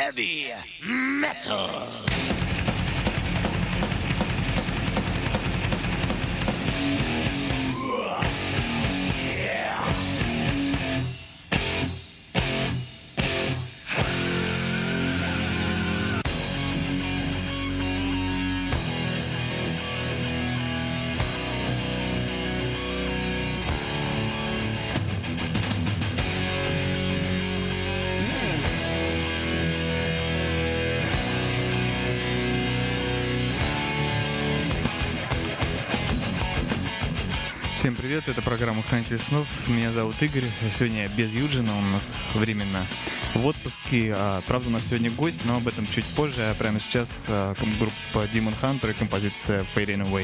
Heavy metal. Всем привет, это программа «Хранитель снов». Меня зовут Игорь. Сегодня я без Юджина, он у нас временно в отпуске. Правда, у нас сегодня гость, но об этом чуть позже. А прямо сейчас группа Demon Hunter и композиция Fading Away.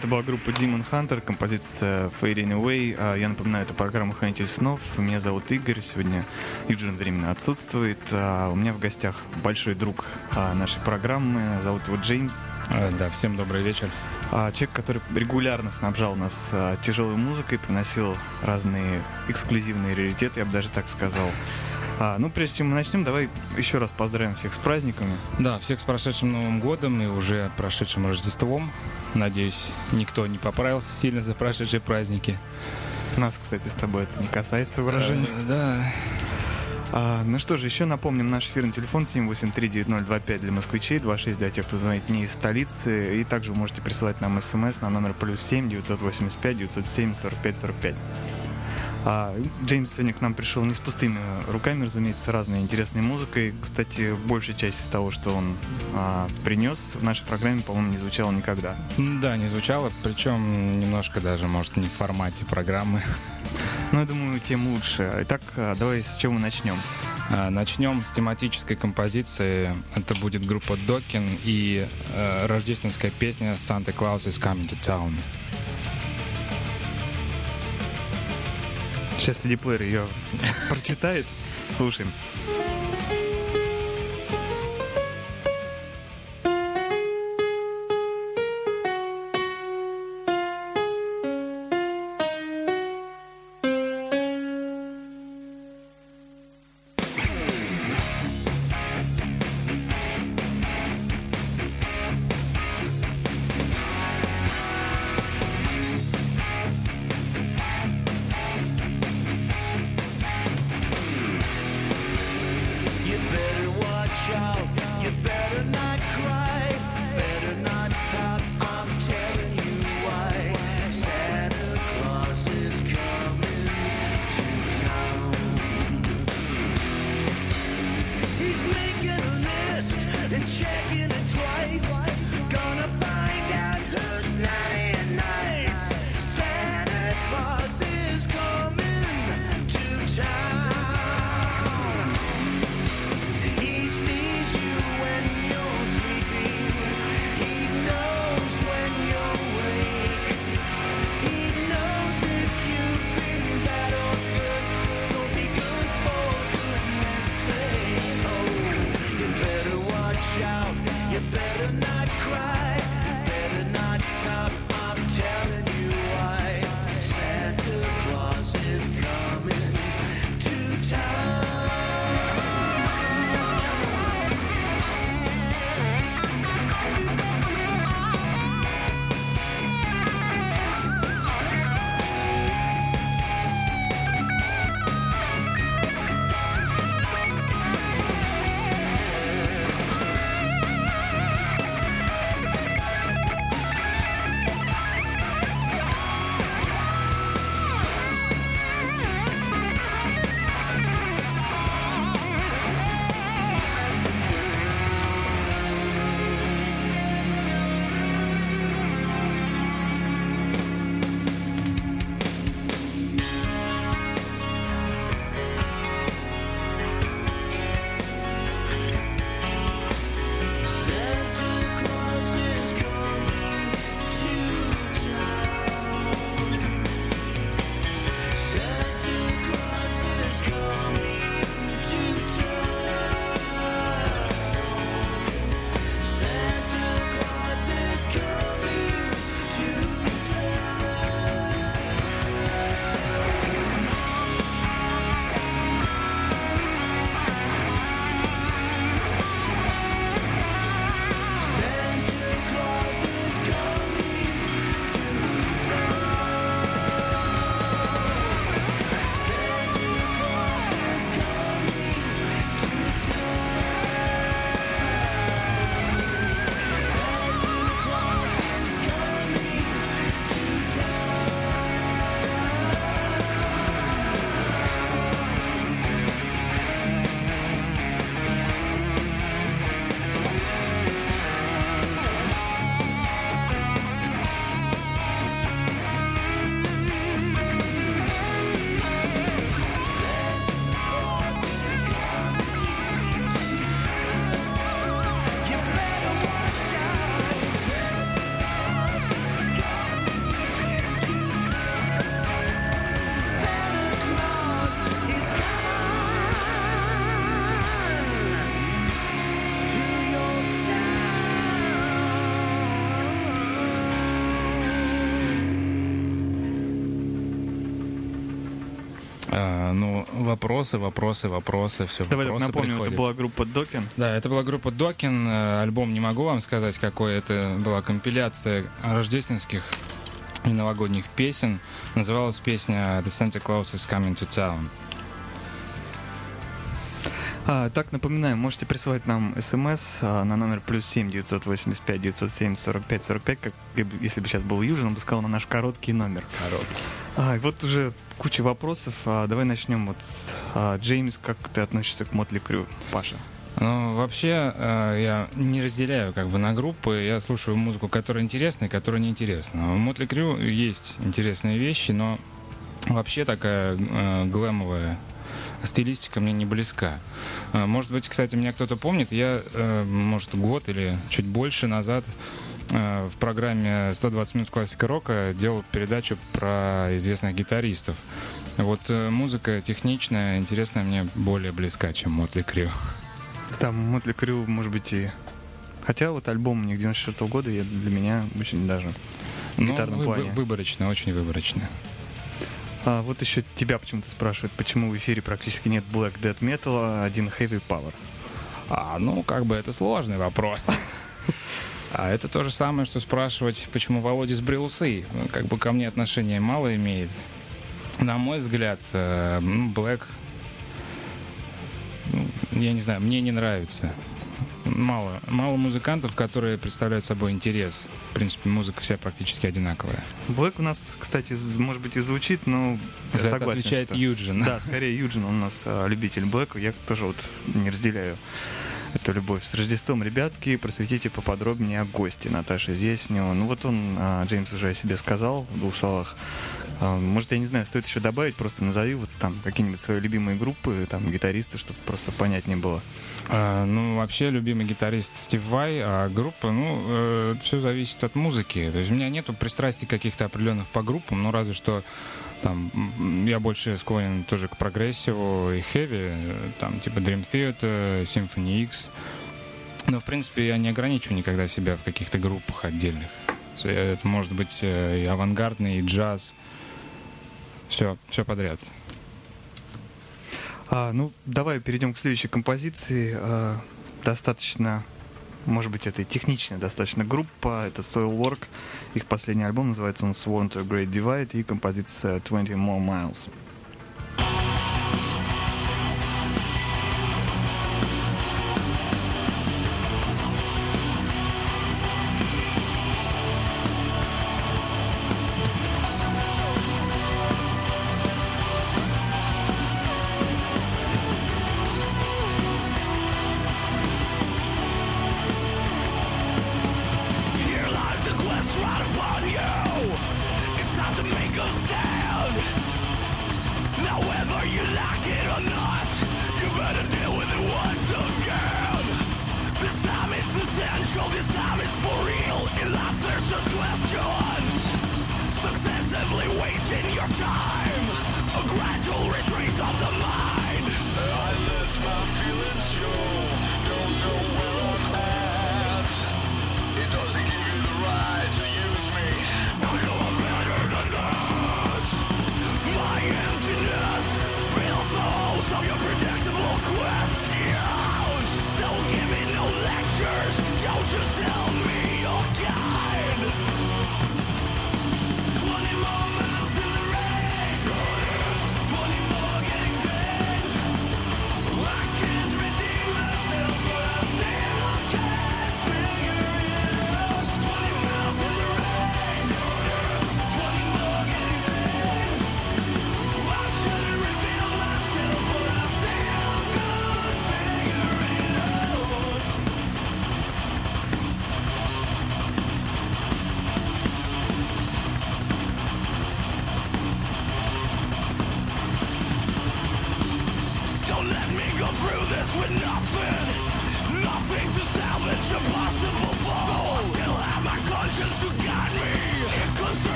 Это была группа Demon Hunter, композиция Fading Away. Я напоминаю, это программа «Хранитель снов». Меня зовут Игорь. Сегодня Юджин временно отсутствует. У меня в гостях большой друг нашей программы. Зовут его Джеймс. Да, всем добрый вечер. Человек, который регулярно снабжал нас тяжелой музыкой, приносил разные эксклюзивные раритеты, я бы даже так сказал. Прежде чем мы начнем, давай еще раз поздравим всех с праздниками. Да, всех с прошедшим Новым годом и уже прошедшим Рождеством. Надеюсь, никто не поправился сильно за прошедшие праздники. Нас, кстати, с тобой это не касается выражения. Да. Ну что же, еще напомним наш эфирный телефон 783-9025 для москвичей, 26 для тех, кто звонит не из столицы. И также вы можете присылать нам смс на номер +7 985 907 45 45. Джеймс сегодня к нам пришел не с пустыми руками, разумеется, с разной интересной музыкой. Кстати, большая часть из того, что он принес в нашей программе, по-моему, не звучало никогда. Да, не звучало, причем немножко даже, может, не в формате программы. Я думаю, тем лучше. Итак, давай с чего мы начнем? Начнем с тематической композиции. Это будет группа Dokken и рождественская песня «Santa Claus is Coming to Town». Сейчас CD-плеер ее прочитает. Слушаем. Ну, вопросы, все. Давай так напомним, это была группа Dokken. Да, это была группа Dokken. Альбом не могу вам сказать, какой. Это была компиляция рождественских и новогодних песен. Называлась песня «The Santa Claus is Coming to Town». Так, напоминаем, можете присылать нам смс на номер +7 985 970 45 45, как если бы сейчас был Южин, он бы сказал на наш короткий номер. Короткий. Вот уже куча вопросов. Давай начнем вот с Джеймс, как ты относишься к Мотли Крю, Паша? Ну, вообще, я не разделяю на группы. Я слушаю музыку, которая интересна и которая неинтересна. У Мотли Крю есть интересные вещи, но вообще такая глэмовая стилистика мне не близка. Может быть, кстати, меня кто-то помнит, я, может, год или чуть больше назад в программе «120 минут классика рока» делал передачу про известных гитаристов. Вот музыка техничная, интересная мне более близка, чем Мотли Крю. Там Мотли Крю, может быть, и... Хотя вот альбом у них 94-го года для меня очень даже в гитарном плане. Выборочно, очень выборочно. Вот еще тебя почему-то спрашивают, почему в эфире практически нет Black Death Metal, один Heavy Power. Это сложный вопрос. А это то же самое, что спрашивать, почему Володя сбрил усы. Ко мне отношения мало имеет. На мой взгляд, Black, я не знаю, мне не нравится. Мало музыкантов, которые представляют собой интерес. В принципе, музыка вся практически одинаковая. Блэк у нас, кстати, может быть и звучит, но я за согласен, это отвечает что... Юджин. Да, скорее Юджин, он у нас любитель Блэка. Я тоже вот не разделяю эту любовь. С Рождеством, ребятки, просветите поподробнее о госте Наташи Зеснева. Ну вот он, Джеймс уже о себе сказал в 2 словах. Может, я не знаю, стоит еще добавить, просто назови вот там какие-нибудь свои любимые группы, там, гитаристы, чтобы просто понятнее было. Вообще, любимый гитарист Стив Vai, а группа, все зависит от музыки. То есть у меня нету пристрастий каких-то определенных по группам, разве что там я больше склонен тоже к прогрессиву и хэви, там, типа Dream Theater, Symphony X. Но, в принципе, я не ограничиваю никогда себя в каких-то группах отдельных. Это может быть и авангардный, и джаз. Все подряд. Давай перейдем к следующей композиции. Достаточно, может быть, это и техничная достаточно группа. Это Soilwork. Их последний альбом называется он Sworn to a Great Divide, и композиция 20 More Miles.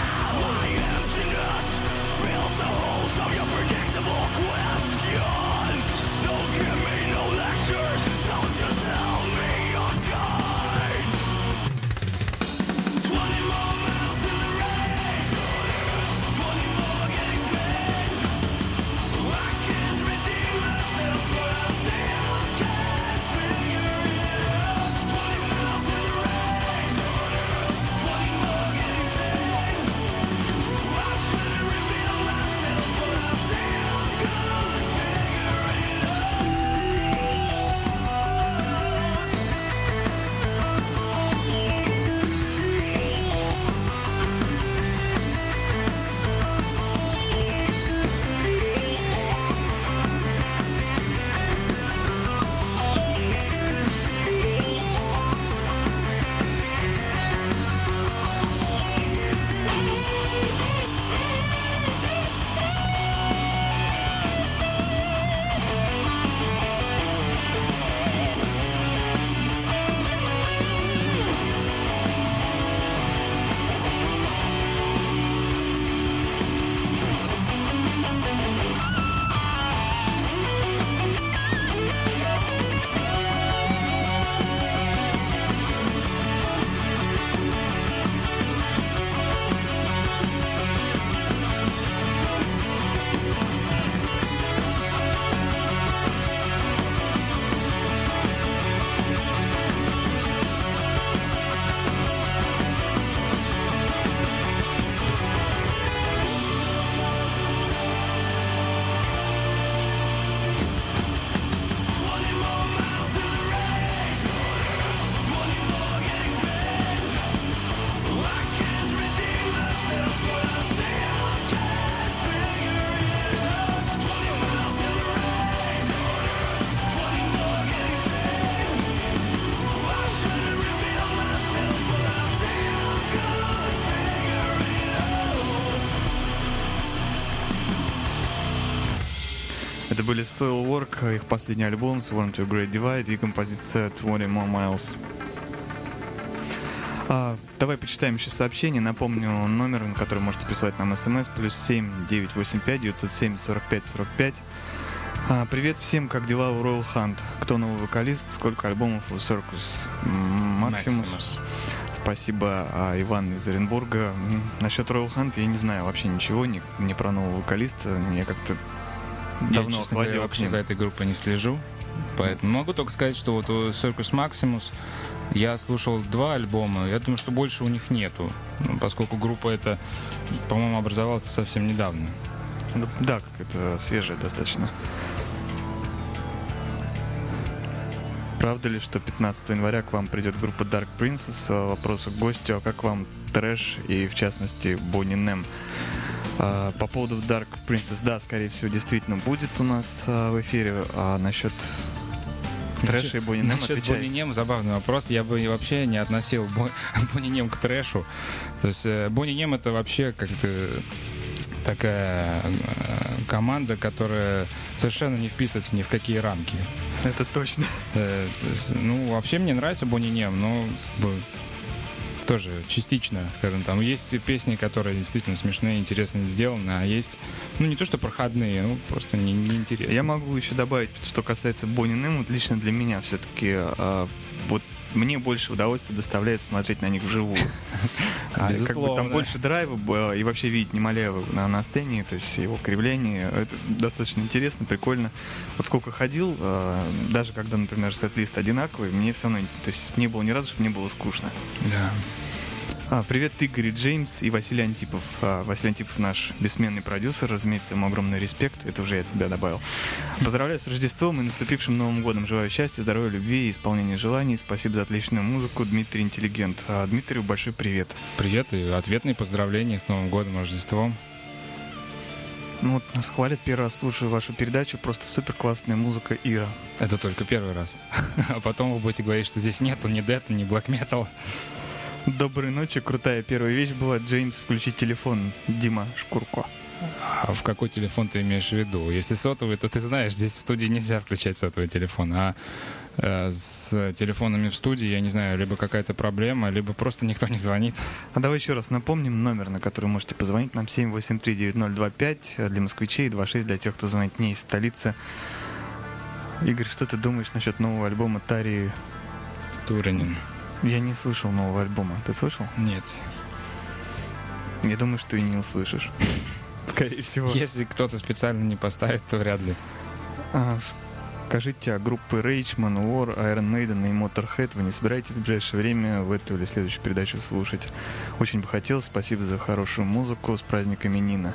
Questions были Soilwork, их последний альбом Sworn to a Great Divide и композиция 20 More Miles. Давай почитаем еще сообщение. Напомню номер, на который можете писать нам смс, +7 985 970 45 45. Привет всем, как дела у Royal Hunt? Кто новый вокалист? Сколько альбомов у Circus Maximus? Спасибо, Иван из Оренбурга. Насчет Royal Hunt я не знаю вообще ничего, ни про нового вокалиста. Я как-то давно я, честно говоря, вообще за этой группой не слежу. Поэтому могу только сказать, что вот у Circus Maximus я слушал 2 альбома. Я думаю, что больше у них нету, поскольку группа эта, по-моему, образовалась совсем недавно. Да, как это свежая достаточно. Правда ли, что 15 января к вам придет группа Dark Princess? Вопрос к гостю, а как вам трэш и, в частности, Bonnie Nem? По поводу Dark Princess, да, скорее всего, действительно будет у нас в эфире. А насчет трэша и Bonnie Nem отвечай. Насчет Bonnie Nem забавный вопрос. Я бы вообще не относил Bonnie Nem к трэшу. То есть Bonnie Nem — это вообще как-то такая команда, которая совершенно не вписывается ни в какие рамки. Это точно. Ну, вообще мне нравится Bonnie Nem, но тоже частично, скажем, там есть песни, которые действительно смешные, интересно сделаны, а есть, ну, не то что проходные, ну, просто неинтересные. Я могу еще добавить, что касается Bonnie Nem, вот лично для меня все-таки вот мне больше удовольствия доставляет смотреть на них вживую. Как бы там больше драйва и вообще видеть Немоляева на сцене, то есть его кривление, это достаточно интересно, прикольно. Вот сколько ходил, даже когда, например, сет-лист одинаковый, мне все равно, то есть не было ни разу, чтобы мне было скучно. Да. Привет, Игорь и Джеймс и Василий Антипов. Василий Антипов наш бессменный продюсер, разумеется, ему огромный респект, это уже я от себя добавил. Поздравляю с Рождеством и наступившим Новым годом. Желаю счастья, здоровья, любви и исполнения желаний. Спасибо за отличную музыку, Дмитрий Интеллигент. Дмитрию большой привет. Привет и ответные поздравления с Новым годом, Рождеством. Ну вот нас хвалят, первый раз слушаю вашу передачу, просто супер классная музыка, Ира. Это только первый раз. А потом вы будете говорить, что здесь нету ни дэта, ни блэк метал. Доброй ночи, крутая первая вещь была. Джеймс, включи телефон. Дима Шкурко. А в какой телефон ты имеешь в виду? Если сотовый, то ты знаешь, здесь в студии нельзя включать сотовый телефон. А с телефонами в студии, я не знаю, либо какая-то проблема, либо просто никто не звонит. А давай еще раз напомним номер, на который можете позвонить нам: 783-9025 для москвичей, 26 для тех, кто звонит не из столицы. Игорь, что ты думаешь насчет нового альбома Тарии Туринин? Я не слышал нового альбома. Ты слышал? Нет. Я думаю, что и не услышишь. Скорее всего. Если кто-то специально не поставит, то вряд ли. Скажите, а группы Rage, Manowar, Iron Maiden и Motorhead вы не собираетесь в ближайшее время в эту или следующую передачу слушать? Очень бы хотелось. Спасибо за хорошую музыку. С праздниками Нина.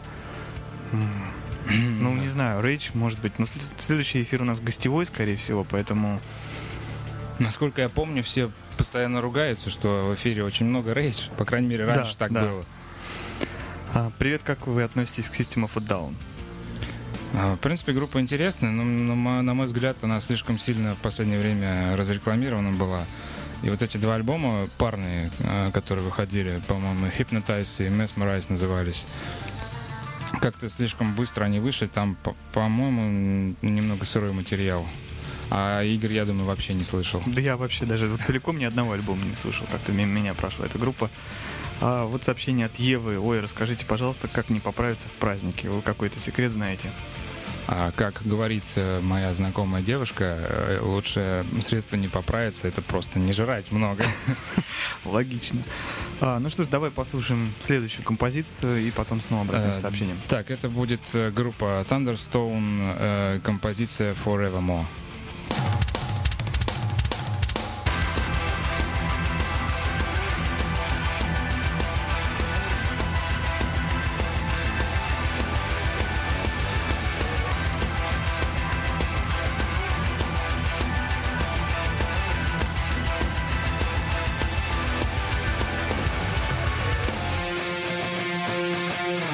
Ну, не знаю, Rage, может быть. Но следующий эфир у нас гостевой, скорее всего, поэтому... Насколько я помню, все постоянно ругаются, что в эфире очень много Rage. По крайней мере, раньше так было. Привет, как вы относитесь к System of a Down? В принципе, группа интересная, но, на мой взгляд, она слишком сильно в последнее время разрекламирована была. И вот эти 2 альбома парные, которые выходили, по-моему, Hypnotize и Mesmerize назывались, как-то слишком быстро они вышли, там, по-моему, немного сырой материал. А Игорь, я думаю, вообще не слышал. Да я вообще даже целиком ни одного альбома не слышал. Как-то мимо меня прошла эта группа. Вот сообщение от Евы. Ой, расскажите, пожалуйста, как не поправиться в празднике? Вы какой-то секрет знаете? Как говорит моя знакомая девушка, лучшее средство не поправиться — это просто не жрать много. Логично. Ну что ж, давай послушаем следующую композицию и потом снова обратимся к сообщениям. Так, это будет группа Thunderstone, композиция Forevermore.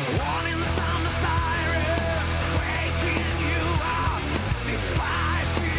Warning, the sound of sirens waking you up. This fight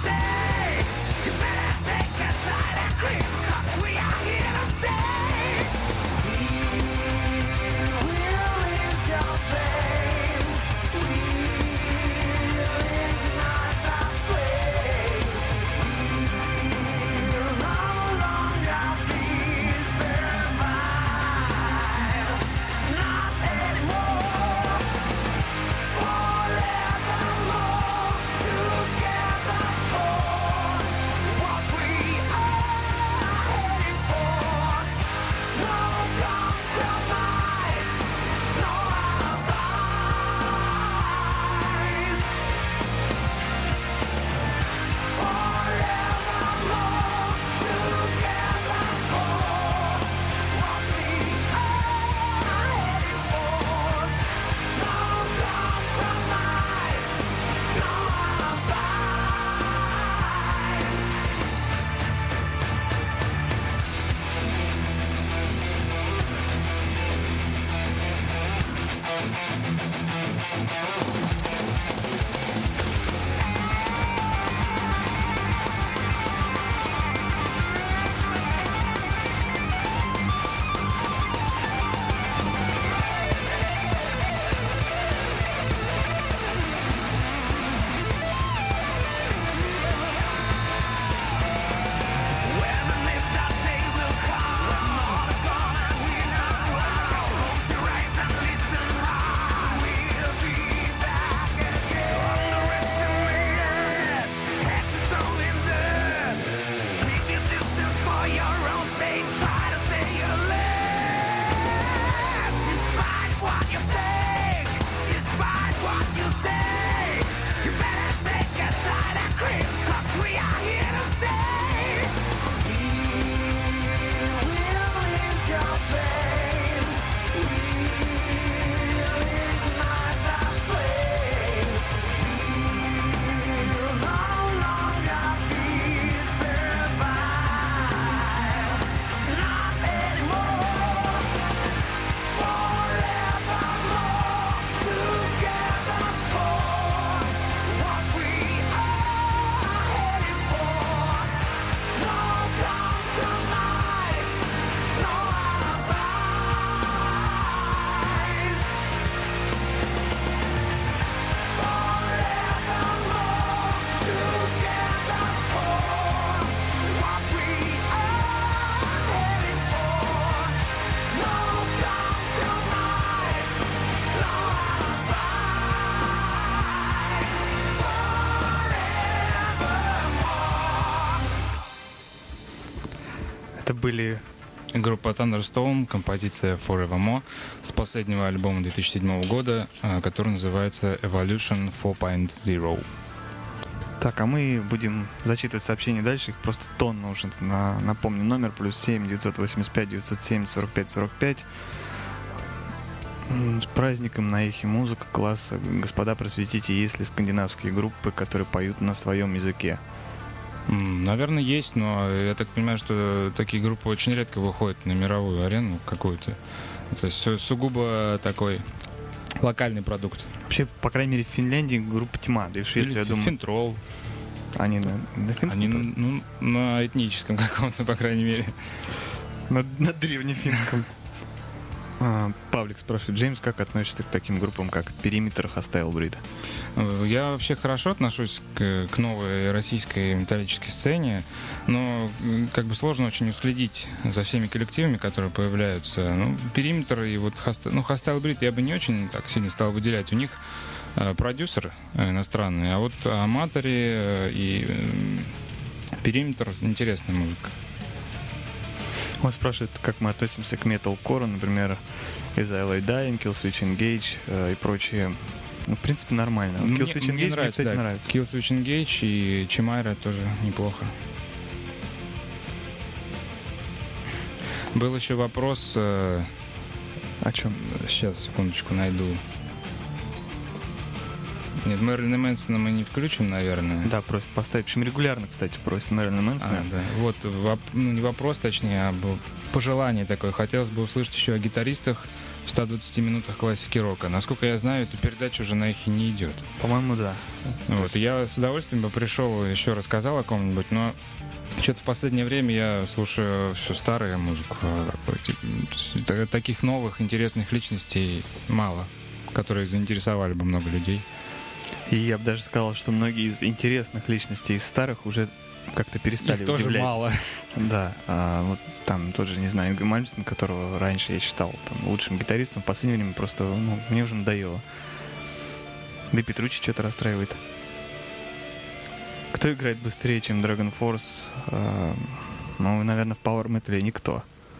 Это были группа Thunderstorm, композиция Forevermore с последнего альбома 2007 года, который называется Evolution 4.0. Так, а мы будем зачитывать сообщения дальше, их просто тонна уже. Напомню, номер +7 985 907 45 45. С праздником на Эхе Музыка класса. Господа, просветите, есть ли скандинавские группы, которые поют на своем языке? Наверное, есть, но я так понимаю, что такие группы очень редко выходят на мировую арену какую-то. То есть сугубо такой локальный продукт. Вообще, по крайней мере, в Финляндии группа Тьма, да и в Швеции, я думаю... Финтрол. Они на финском? Они, на этническом каком-то, по крайней мере. На древнефинском. Павлик спрашивает: Джеймс, как относишься к таким группам, как Периметр, Hostile Breed? Я вообще хорошо отношусь к новой российской металлической сцене, но как бы сложно очень уследить за всеми коллективами, которые появляются. Периметр и вот Hostile Breed я бы не очень так сильно стал выделять. У них продюсер иностранный, а вот Аматори и Периметр — интересная музыка. Он спрашивает, как мы относимся к металкору, например, As I Lay Dying, Killswitch Engage и прочие. В принципе, нормально. Killswitch Engage мне, кстати, нравится. Killswitch Engage и Chimera тоже неплохо. Был еще вопрос... О чем? Сейчас, секундочку, найду. Нет, Мэрилина Мэнсона мы не включим, наверное. Да, просит поставить. Причем регулярно, кстати, просит Мэрилина Мэнсона. Да. Вот, не вопрос, точнее, а пожелание такое. Хотелось бы услышать еще о гитаристах в 120 минутах классики рока. Насколько я знаю, эта передача уже на эхе не идет. По-моему, да. Вот, я с удовольствием бы пришел, еще рассказал о ком-нибудь, но что-то в последнее время я слушаю всю старую музыку. Таких новых, интересных личностей мало, которые заинтересовали бы много людей. И я бы даже сказал, что многие из интересных личностей из старых уже как-то перестали Их тоже удивлять. мало. Да, вот там тот же, не знаю, Инга Мальмстен, которого раньше я считал там, лучшим гитаристом, в последнее время просто, мне уже надоело. Да и Петруччи что-то расстраивает. Кто играет быстрее, чем Dragon Force? Наверное, в Power Metal никто.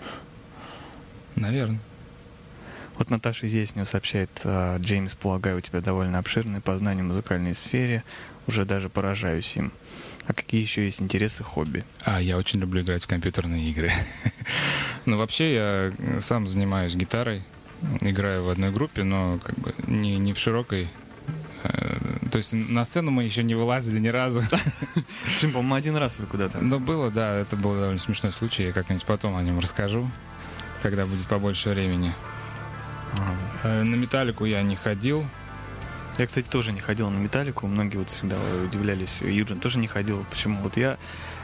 Наверное. Вот Наташа из Яснева сообщает: Джеймс, полагаю, у тебя довольно обширные познания в музыкальной сфере, уже даже поражаюсь им. А какие еще есть интересы, хобби? Я очень люблю играть в компьютерные игры. Ну, вообще, я сам занимаюсь гитарой, играю в одной группе, но как бы не в широкой. То есть на сцену мы еще не вылазили ни разу. Причем, по-моему, один раз вы куда-то. Ну, было, да, это был довольно смешной случай. Я как-нибудь потом о нем расскажу, когда будет побольше времени. На Металлику я не ходил. Я, кстати, тоже не ходил на Металлику. Многие вот всегда удивлялись. Юджин тоже не ходил. Почему? Вот я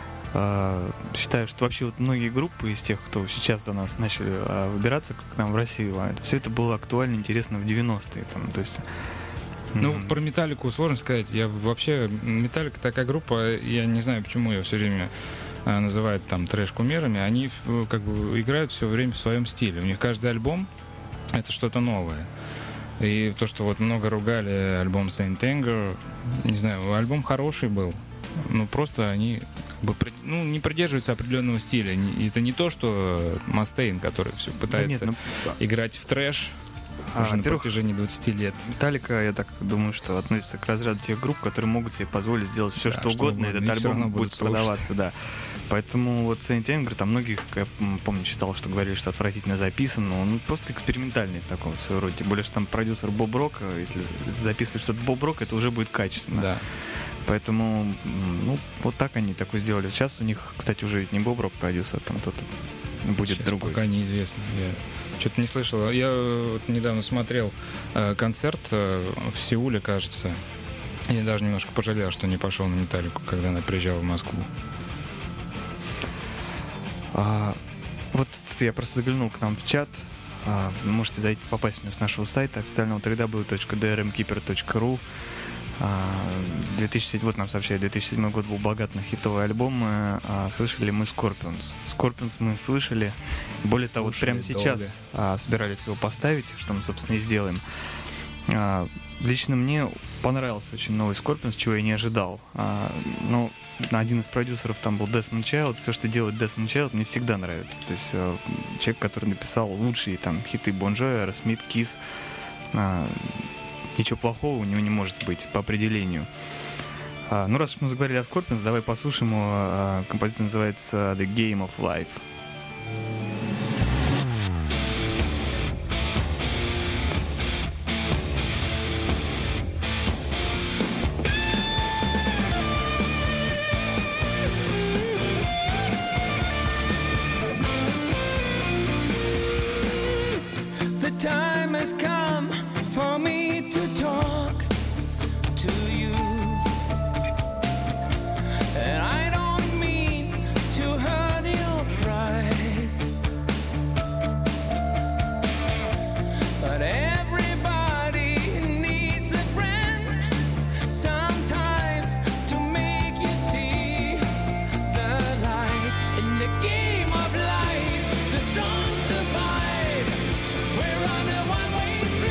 считаю, что вообще вот многие группы из тех, кто сейчас до нас начали выбираться к нам в Россию, все это было актуально, интересно в 90-е. Там, то есть... Ну, про Металлику сложно сказать. Я вообще... Металлика такая группа, я не знаю, почему ее все время называют там трэш-кумирами. Они как бы играют все время в своем стиле. У них каждый альбом — это что-то новое. И то, что вот много ругали альбом Saint Anger, не знаю, альбом хороший был, но просто они как бы, не придерживаются определенного стиля. Это не то, что Мастейн, который все пытается играть в трэш уже на протяжении 20 лет. Металлика, я так думаю, что относится к разряду тех групп, которые могут себе позволить сделать все, что угодно, и этот альбом будет продаваться, да. Поэтому вот Saint Anger, там многих, я помню, читал, что говорили, что отвратительно записан, но он просто экспериментальный в таком своем роде. Тем более, что там продюсер Боб Рок, если записывать что-то Боб Рок, это уже будет качественно. Да. Поэтому, вот так они такое сделали. Сейчас у них, кстати, уже не Боб Рок продюсер, там кто-то будет сейчас другой. Пока неизвестно. Я что-то не слышал. Я вот недавно смотрел концерт в Сеуле, кажется. Я даже немножко пожалел, что не пошел на Металлику, когда она приезжала в Москву. Вот я просто заглянул к нам в чат. Вы можете зайти, попасть с нашего сайта официального www.drmkeeper.ru. Вот нам сообщают, 2007 год был богат на хитовые альбомы. Слышали мы Scorpions. Scorpions мы слышали. Более того, вот прямо сейчас собирались его поставить, что мы, собственно, и сделаем. Лично мне понравился очень новый Scorpions, чего я не ожидал. Но один из продюсеров там был Desmond Child. Все, что делает Desmond Child, мне всегда нравится. То есть человек, который написал лучшие там хиты Bon Jovi, Aerosmith, Kiss. Ничего плохого у него не может быть по определению. Раз уж мы заговорили о Scorpions, давай послушаем его. Композиция называется The Game of Life. Time has come for me to talk to you, and I don't mean to hurt your pride, but everybody needs a friend sometimes to make you see the light. In the game of life, the strong survive. We're on a one-way street.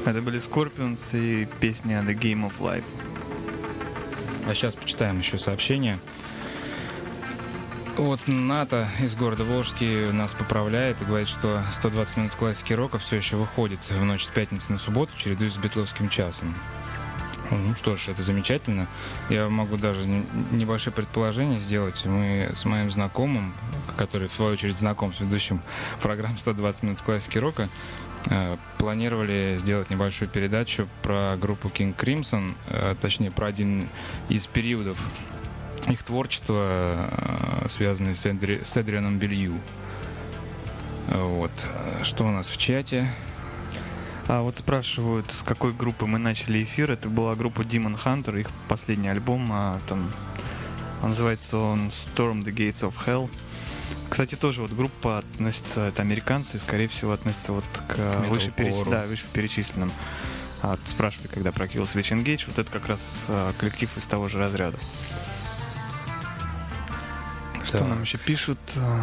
Это были Scorpions и песня The Game of Life. А сейчас почитаем еще сообщение. Вот Ната из города Волжский нас поправляет и говорит, что 120 минут классики рока все еще выходит в ночь с пятницы на субботу, чередуясь с битловским часом. Ну что ж, это замечательно. Я могу даже небольшое предположение сделать. Мы с моим знакомым, который в свою очередь знаком с ведущим программы 120 минут классики рока, планировали сделать небольшую передачу про группу King Crimson, точнее про один из периодов их творчества, связанные с Эдрианом Белью. Вот. Что у нас в чате? А вот спрашивают, с какой группы мы начали эфир. Это была группа Demon Hunter, их последний альбом, там называется он Storm the Gates of Hell. Кстати, тоже вот группа относится, это американцы, скорее всего, относится вот к вышеперечисленным. Спрашивали, когда про Killswitch Engage, вот это как раз коллектив из того же разряда. Что нам еще пишут?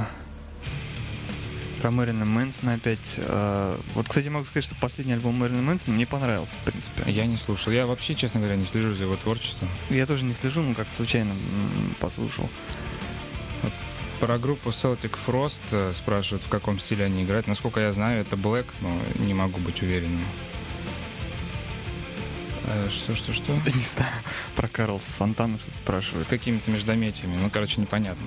Про Мэрилина Мэнсона опять. Вот, кстати, могу сказать, что последний альбом Мэрилина Мэнсона мне понравился, в принципе. Я не слушал. Я вообще, честно говоря, не слежу за его творчеством. Я тоже не слежу, но как-то случайно послушал. Вот про группу Celtic Frost спрашивают, в каком стиле они играют. Насколько я знаю, это Black, но не могу быть уверенным. Что? Не знаю. Про Карлса Сантану что спрашивают. С какими-то междометиями. Ну, короче, непонятно.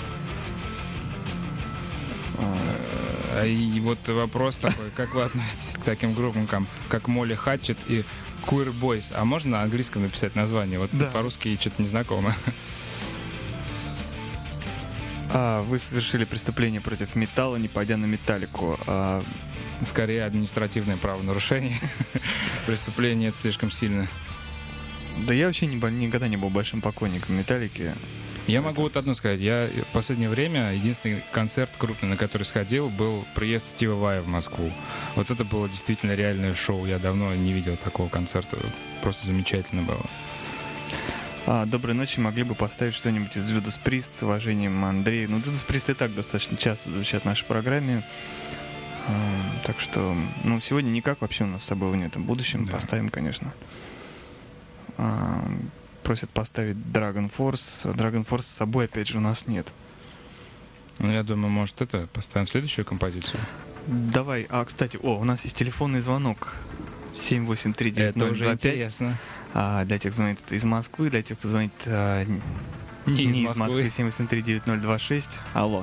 И вот вопрос такой, как вы относитесь к таким группам, как Молли Хатчет и Queer Boys? А можно на английском написать название? Вот да. По-русски что-то не знакомо. Вы совершили преступление против металла, не пойдя на металлику. Скорее административное правонарушение. Преступление — это слишком сильно. Да я вообще никогда не был большим поклонником металлики. Я могу вот одно сказать. Я в последнее время единственный концерт крупный, на который сходил, был приезд Стива Вая в Москву. Вот это было действительно реальное шоу. Я давно не видел такого концерта. Просто замечательно было. Доброй ночи. Могли бы поставить что-нибудь из Judas Priest с уважением Андрея. Ну, Judas Priest и так достаточно часто звучат в нашей программе. Так что, сегодня никак вообще у нас с собой нет. В будущем поставим, конечно. Просят поставить Dragon Force. Dragon Force с собой, опять же, у нас нет. Ну, я думаю, может, поставим следующую композицию? Давай. Кстати, у нас есть телефонный звонок. 783-9025. Это уже интересно. Для тех, кто звонит из Москвы, для тех, кто звонит не из Москвы. 783-9026. Алло.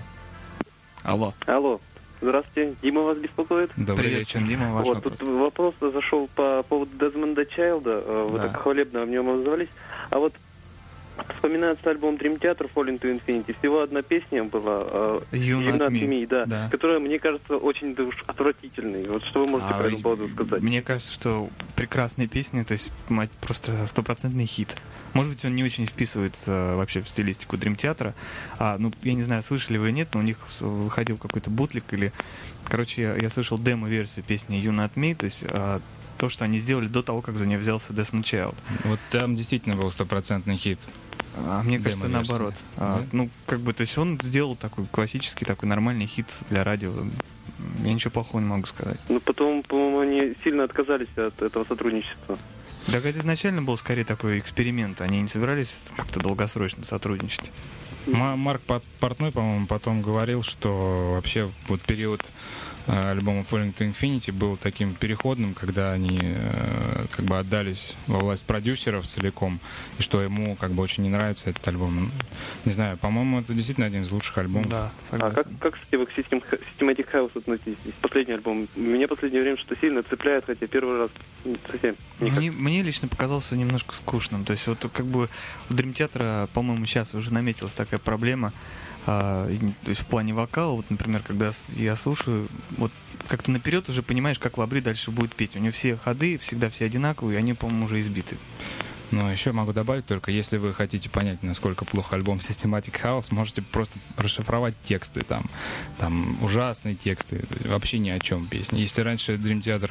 Здравствуйте, Дима вас беспокоит? Добрый вечер, Дима, ваш вопрос. Тут вопрос зашел по поводу Дезмонда Чайлда. Вы так хвалебно в нем отозвались. А вот вспоминается альбом Dream Theater Falling to Infinity. Всего одна песня была You Not Me, да, которая, мне кажется, очень отвратительной. Вот что вы можете по этому поводу сказать? Мне кажется, что прекрасная песня, то есть просто стопроцентный хит. Может быть, он не очень вписывается вообще в стилистику Dream Theater. Я не знаю, слышали вы или нет, но у них выходил какой-то бутлик или... Короче, я слышал демо-версию песни You Not Me, то есть то, что они сделали до того, как за нее взялся Desmond Child. Вот там действительно был стопроцентный хит. Мне кажется, наоборот. Да? То есть он сделал такой классический, такой нормальный хит для радио. Я ничего плохого не могу сказать. Потом, по-моему, они сильно отказались от этого сотрудничества. Так это изначально был скорее такой эксперимент. Они не собирались как-то долгосрочно сотрудничать. Марк Портной, по-моему, потом говорил, что вообще вот период альбома Falling to Infinity был таким переходным, когда они отдались во власть продюсеров целиком, и что ему очень не нравится этот альбом. Не знаю, по-моему, это действительно один из лучших альбомов. Да, согласен. Как, кстати, вы к Systematic House относитесь? Последний альбом. Меня в последнее время что-то сильно цепляет, хотя первый раз совсем никак. Мне лично показался немножко скучным. То есть у Dream Theater, по-моему, сейчас уже наметилась такая проблема. То есть в плане вокала, вот, например, когда я слушаю, вот как-то наперед уже понимаешь, как Лабри дальше будет петь. У него все ходы всегда все одинаковые, и они, по-моему, уже избиты. Но еще могу добавить только, если вы хотите понять, насколько плох альбом Systematic House, можете просто расшифровать тексты. Там ужасные тексты, вообще ни о чем песни. Если раньше Dream Theater,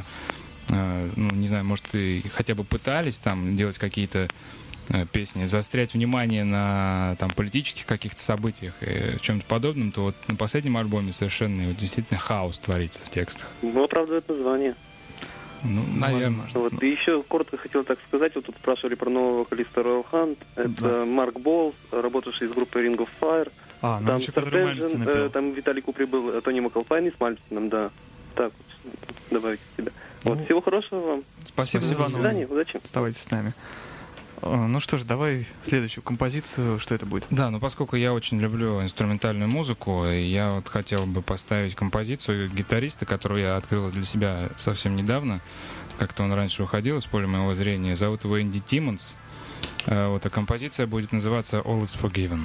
не знаю, может, и хотя бы пытались там делать какие-то песни, заострять внимание на политических каких-то событиях и чем-то подобном, то вот на последнем альбоме совершенно действительно хаос творится в текстах. Оправдывает название. Ну, наверное. возможно. Вот. И еще коротко хотел так сказать, вот тут спрашивали про нового вокалиста Royal Hunt. Это Марк Болл, работавший из группы Ring of Fire. Ну Там еще который Мальцин Sartesian, напел. там Виталий Купри был, Тони Макалфайн с Мальцином, да. Так вот, добавить к себе. Вот, всего хорошего вам. Спасибо, До Иван. свидания, удачи. Оставайтесь с нами. Ну что ж, давай следующую композицию. Что это будет? Да, но поскольку я очень люблю инструментальную музыку, я вот хотел бы поставить композицию гитариста, которую я открыл для себя совсем недавно. Как-то он раньше уходил из поля моего зрения. Зовут его Энди Тиммонс. Вот, а композиция будет называться «All is Forgiven».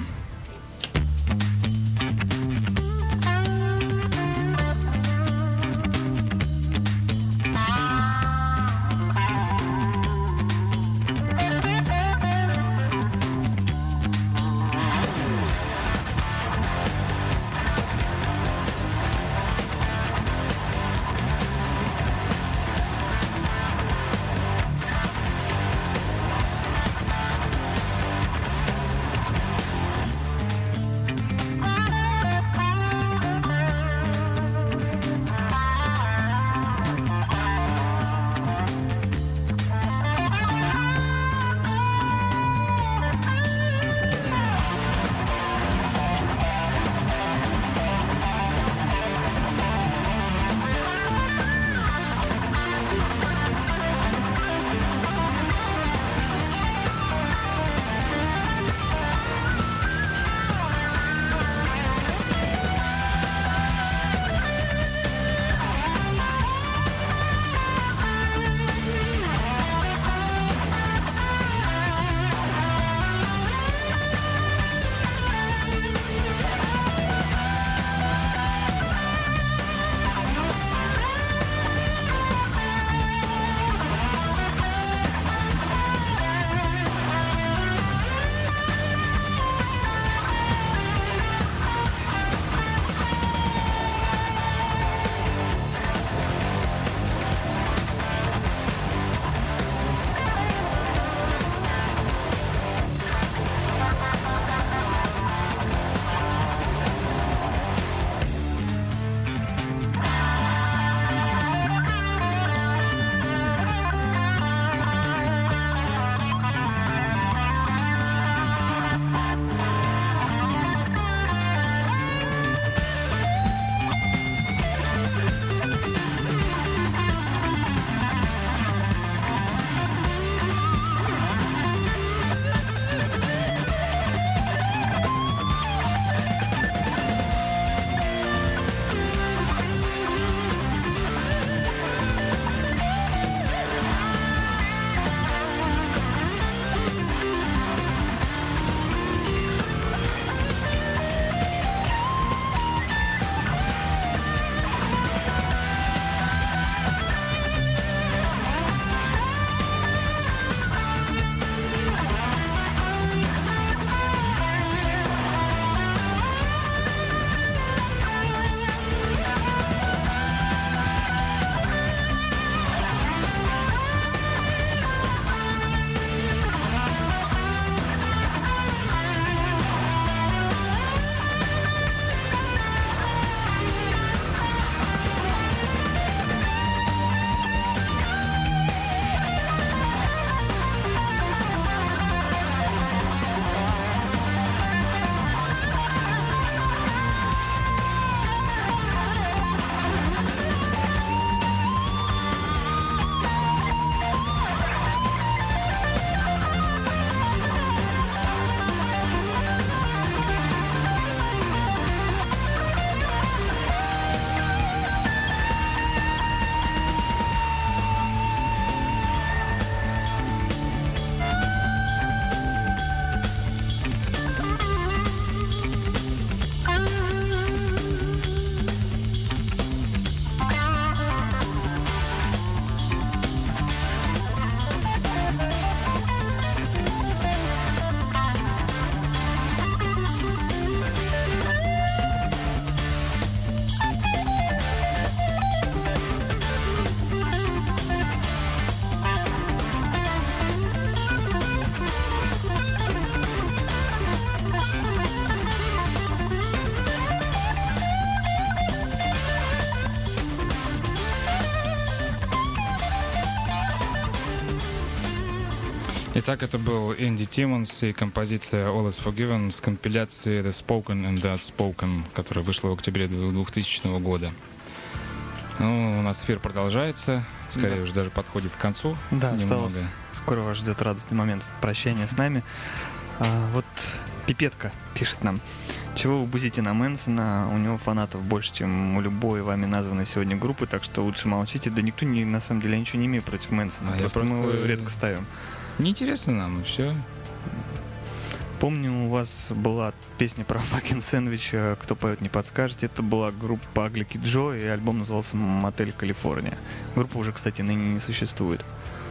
Итак, это был Энди Тиммонс и композиция All is Forgiven с компиляции The Spoken and the Unspoken, которая вышла в октябре 2000 года. Ну, у нас эфир продолжается, скорее уже даже подходит к концу. Да, немного. осталось. Скоро вас ждет радостный момент прощания с нами. Вот Пипетка пишет нам: чего вы бузите на Мэнсона? У него фанатов больше, чем у любой вами названной сегодня группы, так что лучше молчите. Да никто, на самом деле, ничего не имеет против Мэнсона. Просто мы его редко ставим. Неинтересно нам, и все. Помню, у вас была песня про fucking сэндвич, кто поет, не подскажете. Это была группа Ugly Kid Joe, и альбом назывался «Мотель Калифорния». Группа уже, кстати, ныне не существует.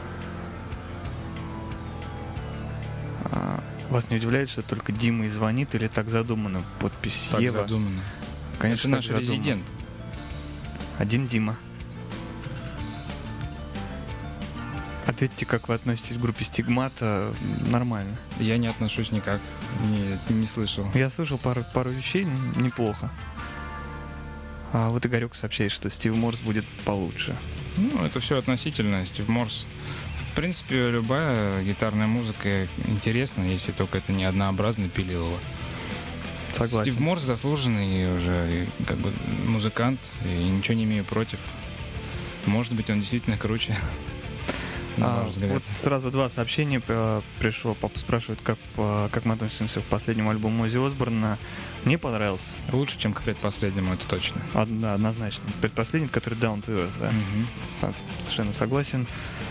Вас не удивляет, что только Дима и звонит, или так задумано? Подпись Так Ева. задумано. Конечно, это наш так задумано. резидент. Один Дима. Ответьте, как вы относитесь к группе Стигмата? Нормально. Я не отношусь никак. Не слышал. Я слышал пару вещей, неплохо. А вот Игорек сообщает, что Стив Морс будет получше. Ну, это все относительно. Стив Морс. В принципе, любая гитарная музыка интересна, если только это не однообразный пилилово. Согласен. Стив Морс заслуженный уже как бы музыкант, и ничего не имею против. Может быть, он действительно круче. На ваш взгляд. Вот сразу два сообщения пришло. Папа спрашивает, как мы относимся к последнему альбому Оззи Осборна. Мне понравился. Лучше, чем к предпоследнему, это точно. Да, однозначно. Предпоследний, который Down to Earth, да? Совершенно согласен.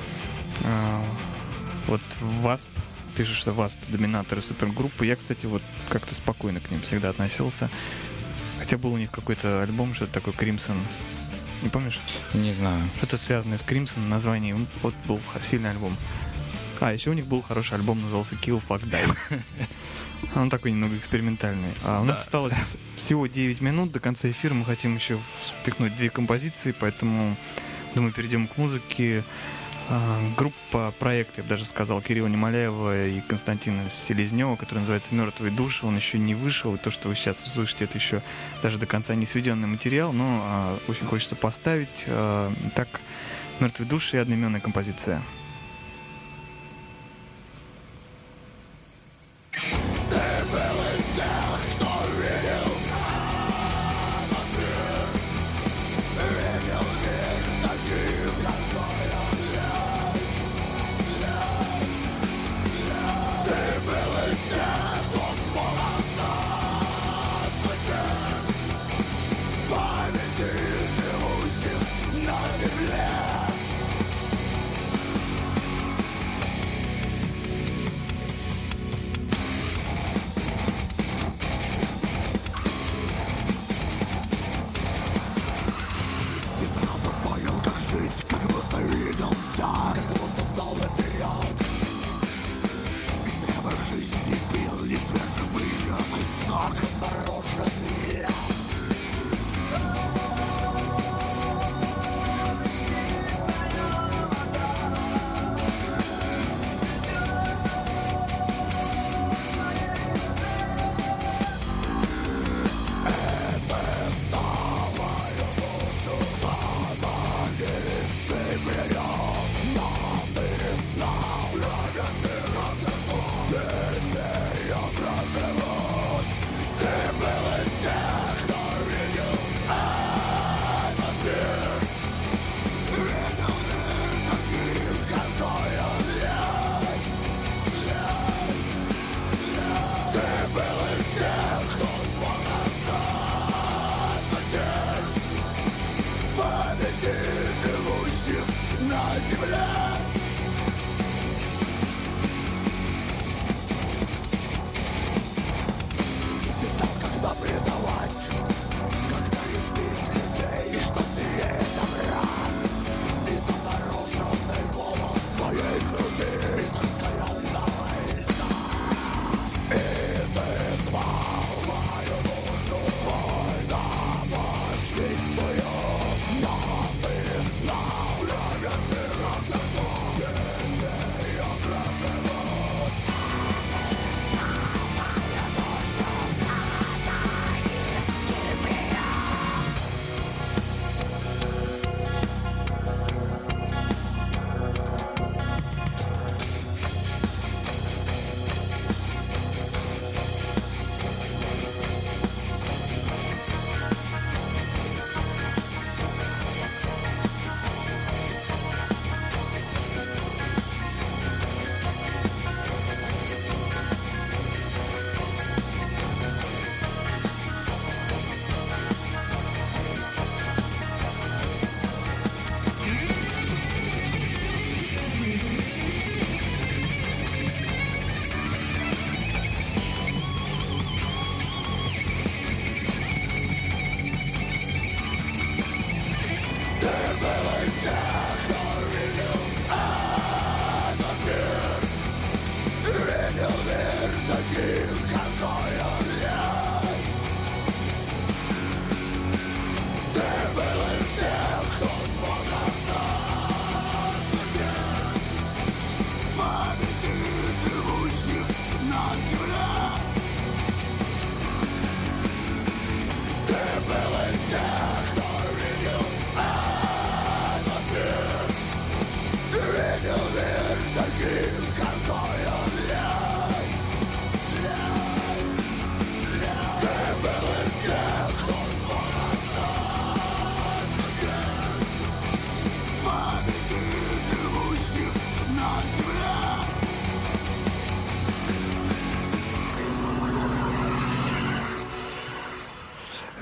Вот Wasp пишет, что Wasp доминаторы супергруппы. Я, кстати, вот как-то спокойно к ним всегда относился. Хотя был у них какой-то альбом, что-то такое Crimson. Не помнишь? Не знаю. Что-то связанное с Crimson, название. Вот был сильный альбом. Еще у них был хороший альбом, назывался Kill Fuck Die. Он такой немного экспериментальный. У нас осталось всего 9 минут до конца эфира. Мы хотим еще впихнуть 2 композиции, поэтому, думаю, перейдем к музыке. Группа, проект, я бы даже сказал, Кирилла Немоляева и Константина Селезнева, который называется «Мертвые души». Он еще не вышел, и то, что вы сейчас услышите, это еще даже до конца не сведенный материал, но очень хочется поставить. Так, «Мертвые души» и одноименная композиция.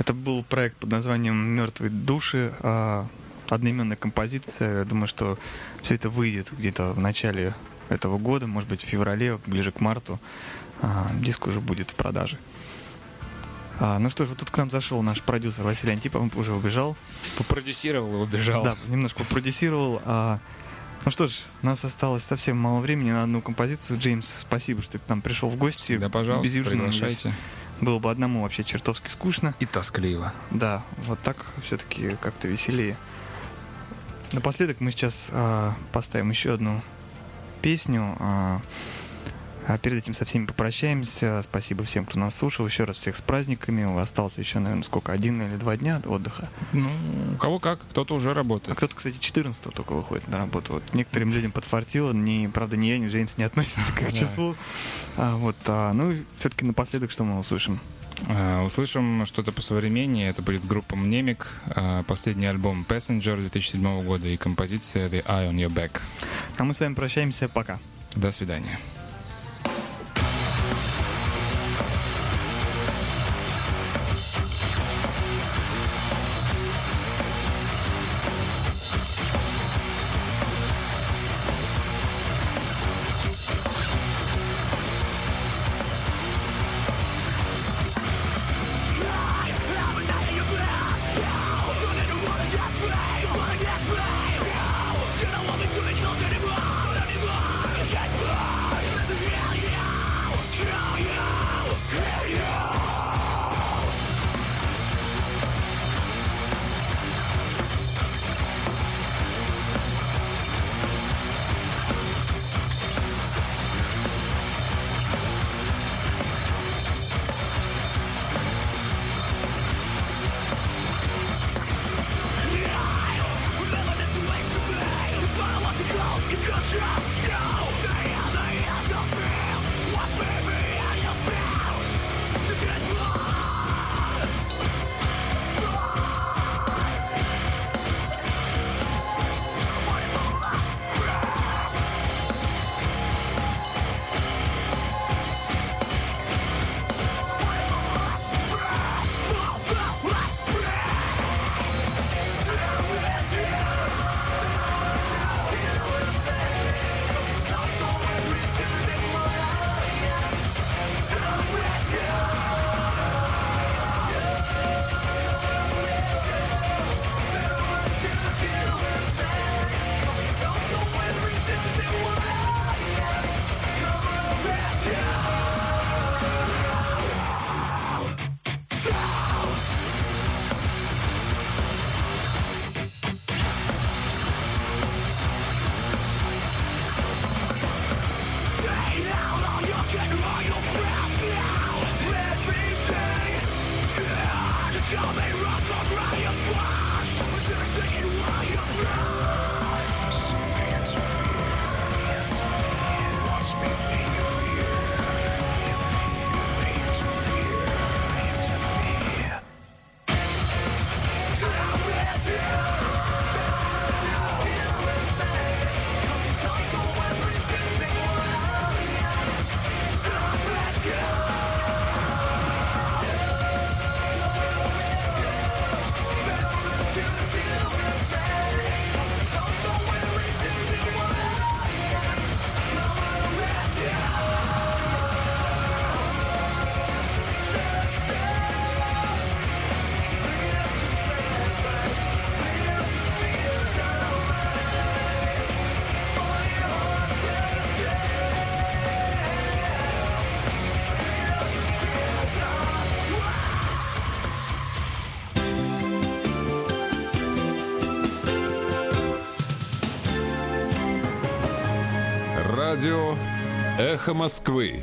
Это был проект под названием «Мертвые души», одноименная композиция. Я думаю, что все это выйдет где-то в начале этого года, может быть, в феврале, ближе к марту. Диск уже будет в продаже. Ну что ж, вот тут к нам зашел наш продюсер Василий Антипов, он уже убежал. Попродюсировал и убежал. Да, немножко попродюсировал. Ну что ж, у нас осталось совсем мало времени на одну композицию. Джеймс, спасибо, что ты к нам пришел в гости. Да, пожалуйста, Без Юджина приглашайте. Было бы одному вообще чертовски скучно. И тоскливо. Да, вот так все-таки как-то веселее. Напоследок мы сейчас поставим еще одну песню. А перед этим со всеми попрощаемся. Спасибо всем, кто нас слушал. Еще раз всех с праздниками. Остался еще, наверное, сколько, 1 или 2 дня отдыха. Ну, у кого как, кто-то уже А работает. кто-то, кстати, 14-го только выходит на работу. Вот некоторым людям подфартило. Правда, ни я, ни Джеймс не относимся к их числу. Ну и все-таки напоследок, что мы услышим? Услышим что-то посовременнее. Это будет группа Мнемик. Последний альбом Passenger 2007 года и композиция The Eye on Your Back. А мы с вами прощаемся. Пока. До свидания. Радио «Эхо Москвы».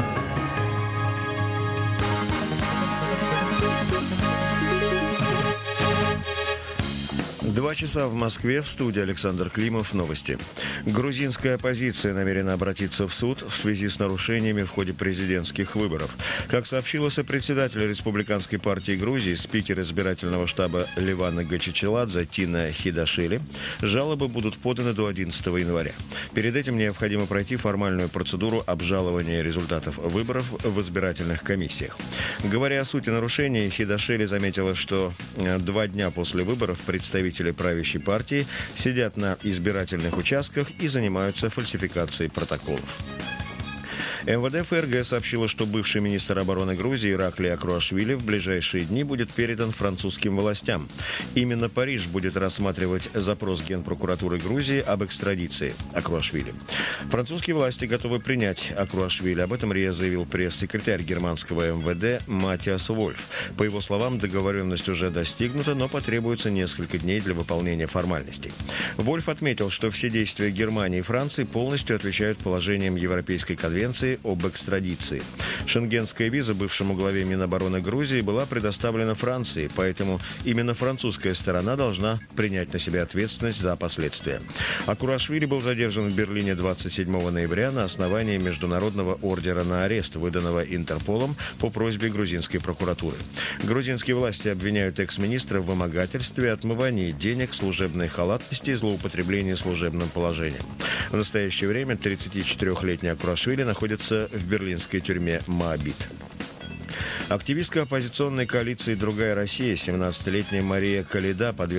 2 часа в Москве, в студии Александр Климов. Новости. Грузинская оппозиция намерена обратиться в суд в связи с нарушениями в ходе президентских выборов. Как сообщила сопредседатель Республиканской партии Грузии, спикер избирательного штаба Левана Гачичеладзе Тина Хидашвили, жалобы будут поданы до 11 января. Перед этим необходимо пройти формальную процедуру обжалования результатов выборов в избирательных комиссиях. Говоря о сути нарушений, Хидашвили заметила, что 2 дня после выборов представители правящей партии сидят на избирательных участках и занимаются фальсификацией протоколов. МВД ФРГ сообщило, что бывший министр обороны Грузии Ираклий Акруашвили в ближайшие дни будет передан французским властям. Именно Париж будет рассматривать запрос Генпрокуратуры Грузии об экстрадиции Акруашвили. Французские власти готовы принять Акруашвили. Об этом РИА заявил пресс-секретарь германского МВД Матиас Вольф. По его словам, договоренность уже достигнута, но потребуется несколько дней для выполнения формальностей. Вольф отметил, что все действия Германии и Франции полностью отвечают положениям Европейской конвенции об экстрадиции. Шенгенская виза бывшему главе Минобороны Грузии была предоставлена Франции, поэтому именно французская сторона должна принять на себя ответственность за последствия. Акруашвили был задержан в Берлине 27 ноября на основании международного ордера на арест, выданного Интерполом по просьбе грузинской прокуратуры. Грузинские власти обвиняют экс-министра в вымогательстве, отмывании денег, служебной халатности и злоупотреблении служебным положением. В настоящее время 34-летний Акруашвили находится в берлинской тюрьме Моабит. Активистка оппозиционной коалиции «Другая Россия», 17-летняя Мария Каледа,